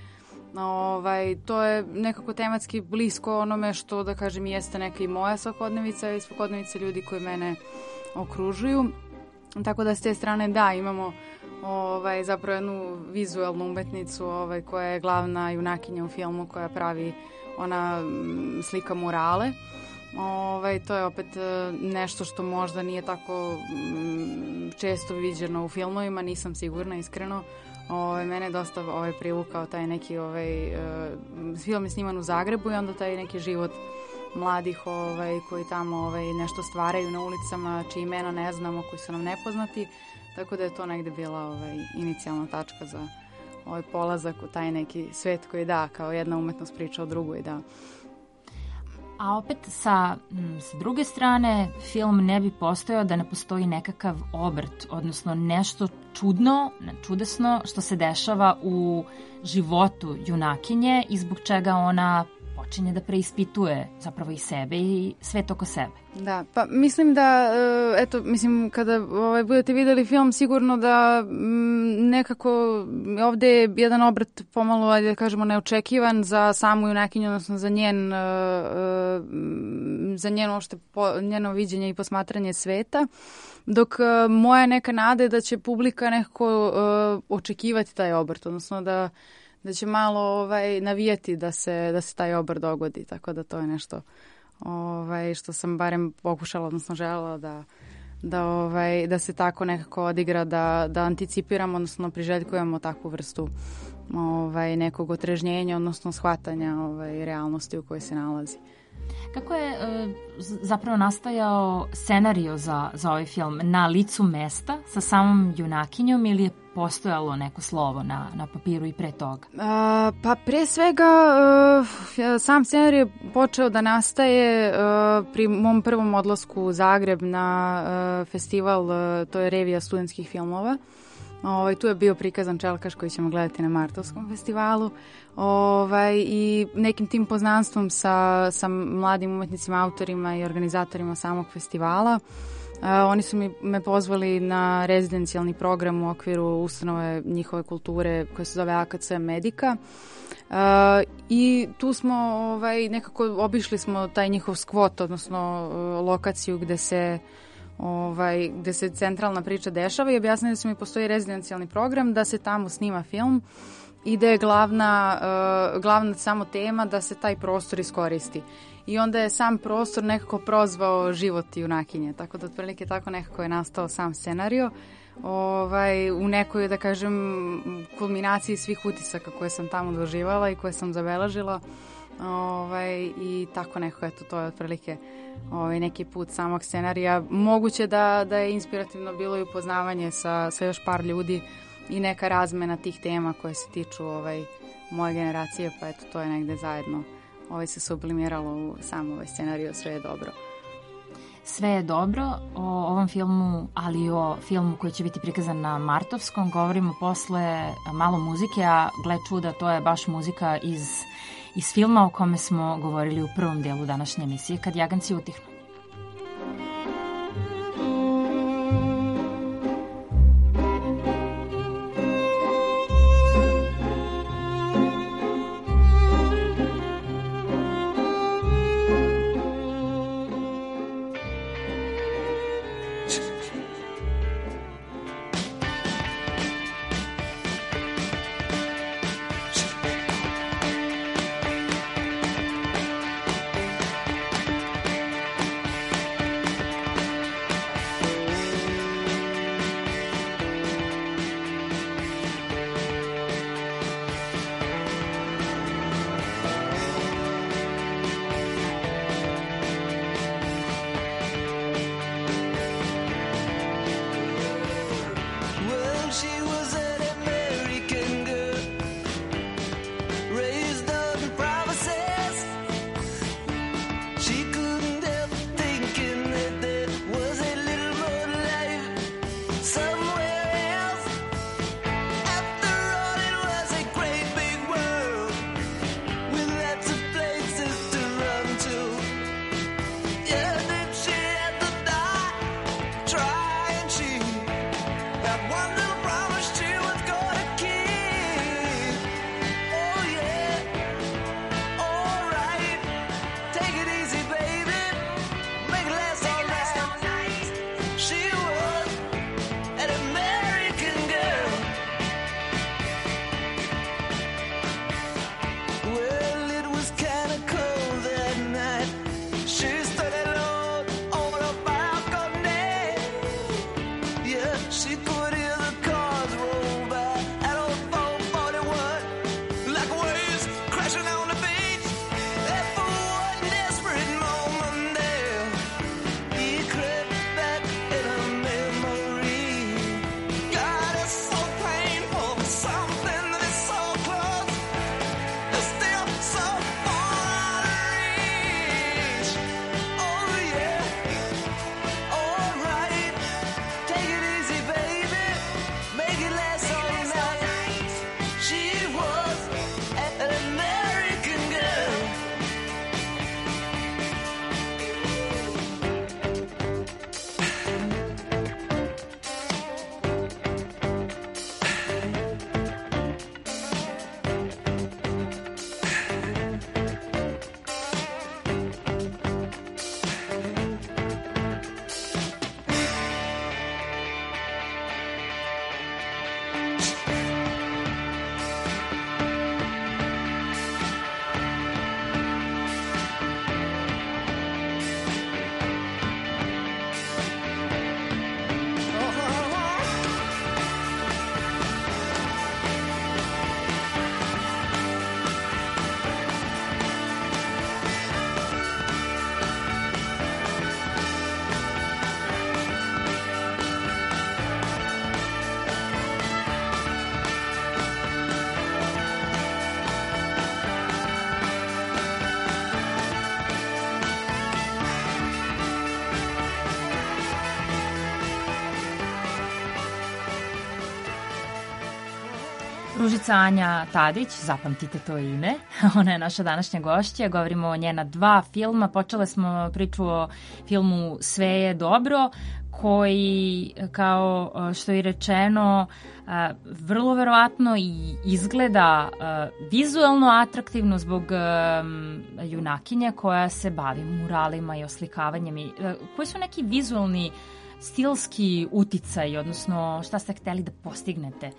Ovaj, to je nekako tematski blisko onome što, da kažem, jeste neka i moja svakodnevica i svakodnevica ljudi koji mene okružuju. Tako da s te strane da, imamo ovaj, zapravo jednu vizuelnu umetnicu ovaj, koja je glavna junakinja u filmu, koja pravi, ona slika murale. Ovaj, to je opet nešto što možda nije tako često viđeno u filmovima, nisam sigurna iskreno. Ovaj, mene je dosta ovaj, privukao taj neki ovaj, uh, film je sniman u Zagrebu i onda taj neki život mladih ovaj, koji tamo ovaj, nešto stvaraju na ulicama, čiji imena ne znamo, koji su nam nepoznati, tako da je to negde bila ovaj, inicijalna tačka za ovaj, polazak u taj neki svet koji da, kao jedna umetnost priča o drugoj, da. A opet sa, sa druge strane film ne bi postojao da ne postoji nekakav obrt, odnosno nešto čudno, čudesno što se dešava u životu junakinje i zbog čega ona počinje da preispituje zapravo i sebe i svet oko sebe. Da, pa mislim da, eto, mislim, kada ovaj, budete videli film, sigurno da m, nekako ovde je jedan obrat pomalo, ajde da kažemo, neočekivan za samu junakinju, odnosno za njen, uh, za njeno, ošte, po, njeno viđenje i posmatranje sveta, dok uh, moja neka nada je da će publika nekako uh, očekivati taj obrat, odnosno da da će malo ovaj, navijeti da se, da se taj obrt dogodi, tako da to je nešto ovaj, što sam barem pokušala, odnosno želela da, da, ovaj, da se tako nekako odigra, da, da anticipiramo, odnosno priželjkujemo takvu vrstu ovaj, nekog otrežnjenja, odnosno shvatanja ovaj, realnosti u kojoj se nalazi. Kako je e, zapravo nastajao scenario za, za ovaj film? Na licu mesta sa samom junakinjom ili je postojalo neko slovo na, na papiru i pre toga? A, pa pre svega uh, sam scenarij je počeo da nastaje uh, pri mom prvom odlasku u Zagreb na uh, festival, uh, to je Revija studentskih filmova. Ovaj, tu je bio prikazan Čelkaš koji ćemo gledati na Martovskom festivalu. Ovaj, i nekim tim poznanstvom sa, sa mladim umetnicima, autorima i organizatorima samog festivala. Uh, oni su mi, me pozvali na rezidencijalni program u okviru ustanove njihove kulture koje se zove A K C Medika. Uh, I tu smo ovaj, nekako obišli smo taj njihov skvot, odnosno uh, lokaciju gde se Ovaj, gde se centralna priča dešava i objasnili su mi postoji rezidencijalni program da se tamo snima film i da je glavna, uh, glavna samo tema da se taj prostor iskoristi. I onda je sam prostor nekako prozvao život junakinje, tako da otprilike tako nekako je nastao sam scenario. Ovaj, u nekoj, da kažem, kulminaciji svih utisaka koje sam tamo doživala i koje sam zabeležila. Ovaj, i tako nekako, eto, to je otprilike ovaj, neki put samog scenarija. Moguće da, da je inspirativno bilo i upoznavanje sa, sa još par ljudi i neka razmena tih tema koje se tiču ovaj, moje generacije, pa eto, to je negde zajedno ovaj, se sublimiralo u sam ovaj scenariju. Sve je dobro. Sve je dobro. O ovom filmu, ali i o filmu koji će biti prikazan na Martovskom, govorimo posle malo muzike, a gle čuda, to je baš muzika iz iz filma o kome smo govorili u prvom delu današnje emisije, Kad jaganci utihnu. Ružica Anja Tadić, zapamtite to ime, ona je naša današnja gošća, govorimo o njena dva filma, počele smo priču o filmu Sve je dobro, koji, kao što je rečeno, vrlo verovatno i izgleda vizuelno atraktivno zbog junakinje koja se bavi muralima i oslikavanjem. Koji su neki vizualni, stilski uticaj, odnosno šta ste hteli da postignete?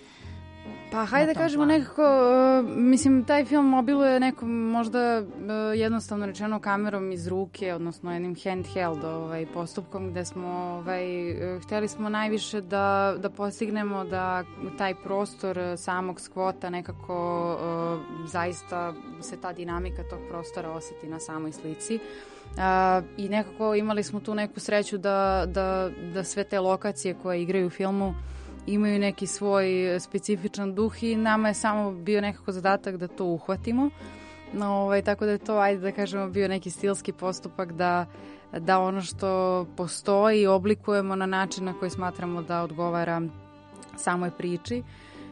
Pa hajde da kažemo nekako, uh, mislim, taj film obiluje nekom možda uh, jednostavno rečeno kamerom iz ruke, odnosno jednim handheld ovaj, postupkom gde smo, ovaj, uh, hteli smo najviše da, da postignemo da taj prostor samog skvota nekako uh, zaista se ta dinamika tog prostora oseti na samoj slici. Uh, I nekako imali smo tu neku sreću da, da, da sve te lokacije koje igraju u filmu imaju neki svoj specifičan duh i nama je samo bio nekako zadatak da to uhvatimo. No, ovaj, tako da je to, ajde da kažemo, bio neki stilski postupak da, da ono što postoji oblikujemo na način na koji smatramo da odgovara samoj priči.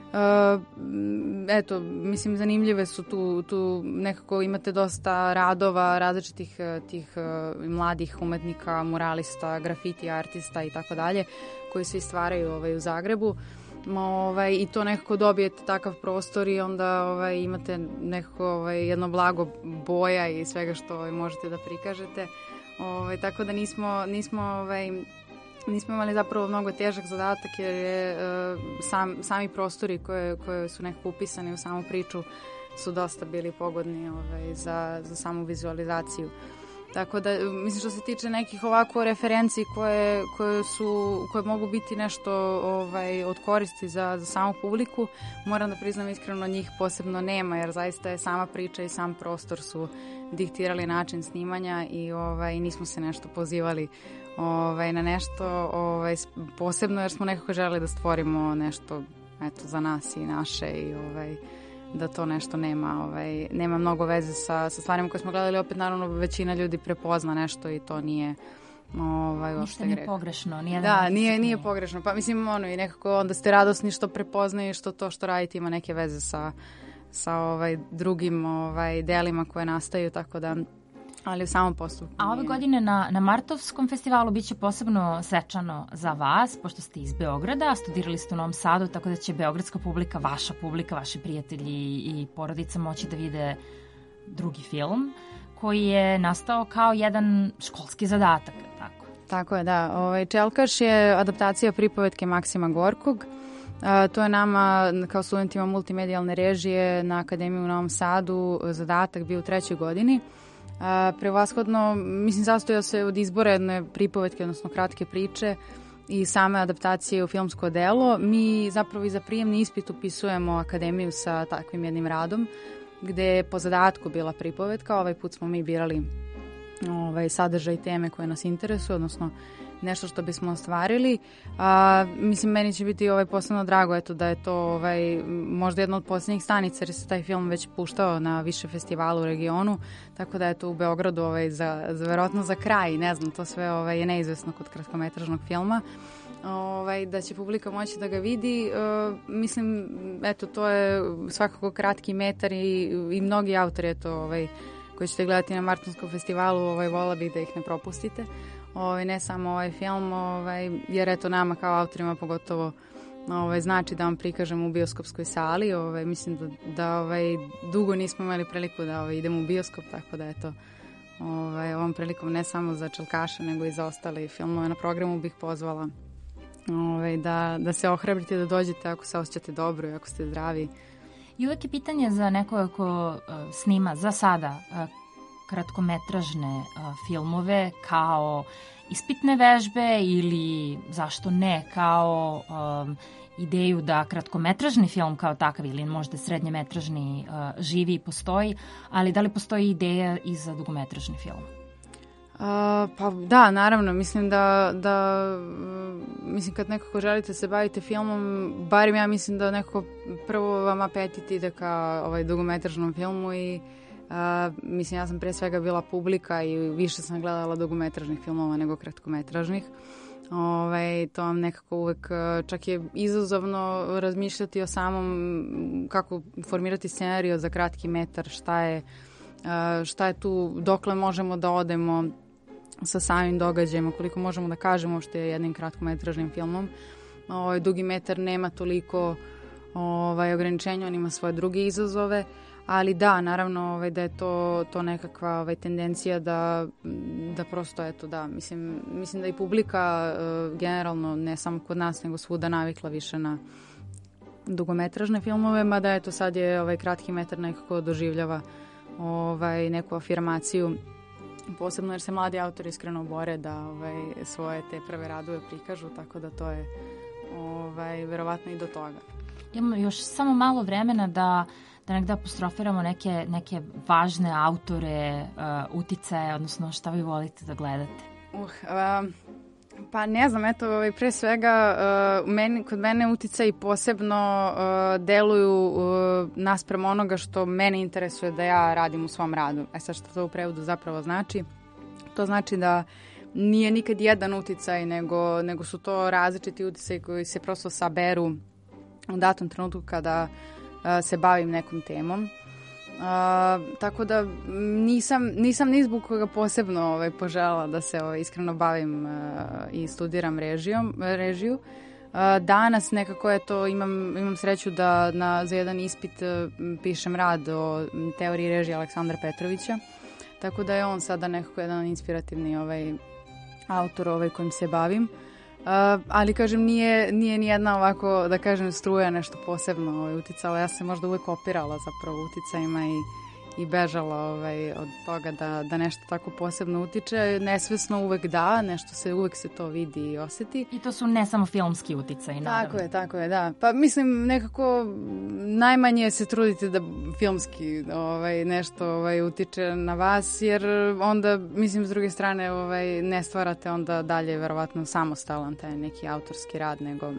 Uh, eto, mislim, zanimljive su tu, tu nekako imate dosta radova različitih tih uh, mladih umetnika, muralista, grafiti artista i tako dalje, koji se stvaraju ovaj, u Zagrebu. Ovaj, i to nekako dobijete takav prostor i onda ovaj, imate nekako ovaj, jedno blago boja i svega što ovaj, možete da prikažete. Ovaj, tako da nismo, nismo ovaj, nismo imali zapravo mnogo težak zadatak jer je uh, sam, sami prostori koje, koje su nekako upisani u samu priču su dosta bili pogodni ovaj, za, za samu vizualizaciju. Tako da, mislim, što se tiče nekih ovako referenciji koje, koje, su, koje mogu biti nešto ovaj, od koristi za, za samu publiku, moram da priznam iskreno njih posebno nema, jer zaista je sama priča i sam prostor su diktirali način snimanja i ovaj, nismo se nešto pozivali ovaj, na nešto ovaj, posebno, jer smo nekako želeli da stvorimo nešto eto, za nas i naše i ovaj, da to nešto nema, ovaj, nema mnogo veze sa, sa stvarima koje smo gledali. Opet, naravno, većina ljudi prepozna nešto i to nije ovaj, ništa nije pogrešno. Nije da, nije, nije pogrešno. Pa mislim, ono, i nekako onda ste radosni što prepoznaju što to što radite ima neke veze sa, sa ovaj, drugim ovaj, delima koje nastaju, tako da ali u samom postupku. A ove godine na, na Martovskom festivalu biće posebno svečano za vas, pošto ste iz Beograda, studirali ste u Novom Sadu, tako da će beogradska publika, vaša publika, vaši prijatelji i porodica moći da vide drugi film koji je nastao kao jedan školski zadatak. Tako, tako je, da. Ovaj, Čelkaš je adaptacija pripovetke Maksima Gorkog. Uh, to je nama kao studentima multimedijalne režije na Akademiji u Novom Sadu zadatak bio u trećoj godini. Uh, prevashodno, mislim, sastojao se od izbora jedne pripovetke, odnosno kratke priče i same adaptacije u filmsko delo. Mi zapravo i za prijemni ispit upisujemo akademiju sa takvim jednim radom, gde je po zadatku bila pripovetka. Ovaj put smo mi birali ovaj, sadržaj i teme koje nas interesuju, odnosno nešto što bismo ostvarili. A, mislim, meni će biti ovaj posebno drago eto, da je to ovaj, možda jedna od posljednjih stanica, jer se taj film već puštao na više festivala u regionu, tako da je to u Beogradu ovaj, za, za, verovatno za kraj, ne znam, to sve ovaj, je neizvesno kod kratkometražnog filma. Ovaj, da će publika moći da ga vidi. Uh, mislim, eto, to je svakako kratki metar i, i mnogi autori eto, ovaj, koji ćete gledati na Martonskom festivalu, ovaj, vola bih da ih ne propustite. Ovaj, ne samo ovaj film, ovaj, jer eto nama kao autorima pogotovo ovaj, znači da vam prikažemo u bioskopskoj sali. Ovaj, mislim da, da ovaj, dugo nismo imali priliku da ovaj, idemo u bioskop, tako da eto, ovaj, ovom prilikom ne samo za Čelkaša, nego i za ostale filmove na programu bih pozvala ovaj, da, da se ohrabrite, da dođete ako se osjećate dobro i ako ste zdravi. I uvek je pitanje za nekoga ko uh, snima za sada uh, kratkometražne uh, filmove kao ispitne vežbe ili zašto ne kao um, ideju da kratkometražni film kao takav ili možda srednjemetražni uh, živi i postoji, ali da li postoji ideja i za dugometražni film? Uh, pa da, naravno, mislim da, da mislim kad nekako želite se bavite filmom, barem ja mislim da nekako prvo vam apetit ide ka ovaj, dugometražnom filmu i uh, mislim ja sam pre svega bila publika i više sam gledala dugometražnih filmova nego kratkometražnih. Ovaj, to vam nekako uvek, čak je izazovno razmišljati o samom, kako formirati scenariju za kratki metar, šta je, šta je tu, dokle možemo da odemo sa samim događajima, koliko možemo da kažemo što je jednim kratkometražnim filmom. Ovaj, dugi metar nema toliko ovaj, ograničenja, on ima svoje druge izazove, ali da, naravno ovaj, da je to, to nekakva ovaj, tendencija da, da prosto, eto da, mislim, mislim da i publika uh, generalno, ne samo kod nas, nego svuda navikla više na dugometražne filmove, mada eto sad je ovaj, kratki metar nekako doživljava ovaj, neku afirmaciju, posebno jer se mladi autori iskreno bore da ovaj, svoje te prve radove prikažu, tako da to je ovaj, verovatno i do toga. Imamo još samo malo vremena da da negde apostrofiramo neke, neke važne autore, uh, uticaje, odnosno šta vi volite da gledate? Uh, uh, pa ne znam, eto, ovaj, pre svega uh, meni, kod mene uticaji posebno uh, deluju uh, naspram onoga što mene interesuje da ja radim u svom radu. E sad što to u prevodu zapravo znači? To znači da nije nikad jedan uticaj, nego, nego su to različiti uticaji koji se prosto saberu u datom trenutku kada se bavim nekom temom. Uh, tako da nisam, nisam ni zbog koga posebno ovaj, poželjela da se ovaj, iskreno bavim uh, i studiram režijom, režiju. Uh, danas nekako eto, imam, imam sreću da na, za jedan ispit uh, pišem rad o teoriji režije Aleksandra Petrovića. Tako da je on sada nekako jedan inspirativni ovaj, autor ovaj, kojim se bavim. Uh, ali kažem nije, nije nijedna ovako da kažem struja nešto posebno ovaj, uticala, ja sam možda uvek opirala zapravo uticajima i, i bežala ovaj, od toga da, da nešto tako posebno utiče, nesvesno uvek da, nešto se uvek se to vidi i osjeti. I to su ne samo filmski uticaji, naravno. Tako je, tako je, da. Pa mislim nekako najmanje se trudite da filmski ovaj, nešto ovaj, utiče na vas, jer onda mislim s druge strane ovaj, ne stvarate onda dalje verovatno samostalan taj neki autorski rad, nego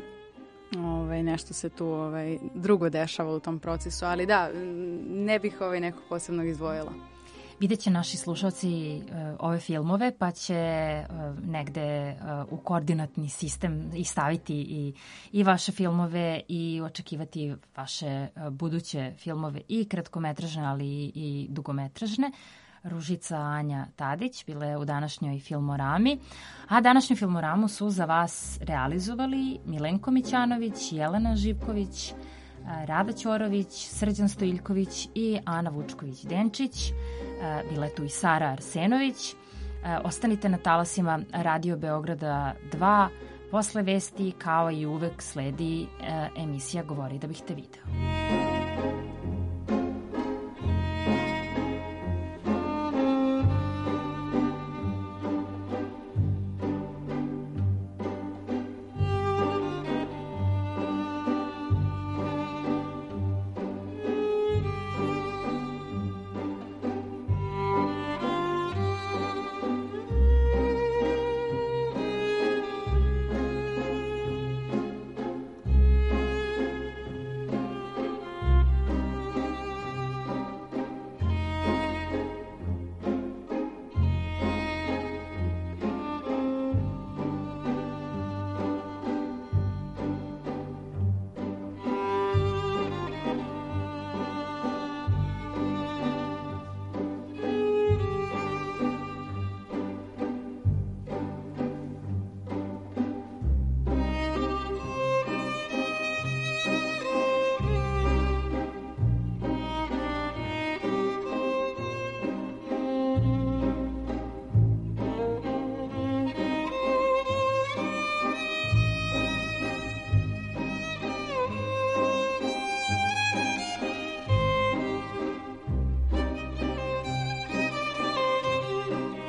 ovaj, nešto se tu ovaj, drugo dešava u tom procesu, ali da, ne bih ovaj, nekog posebnog izdvojila. Vidjet će naši slušalci uh, ove filmove, pa će uh, negde uh, u koordinatni sistem i staviti i, i vaše filmove i očekivati vaše uh, buduće filmove i kratkometražne, ali i, i dugometražne. Ružica Anja Tadić bila je u današnjoj Filmorami, a današnju Filmoramu su za vas realizovali Milenko Mićanović, Jelena Živković, Rada Ćorović, Srđan Stojiljković i Ana Vučković-Denčić. Bila je tu i Sara Arsenović. Ostanite na talasima Radio Beograda dva. Posle vesti, kao i uvek, sledi emisija Govori da bih te video.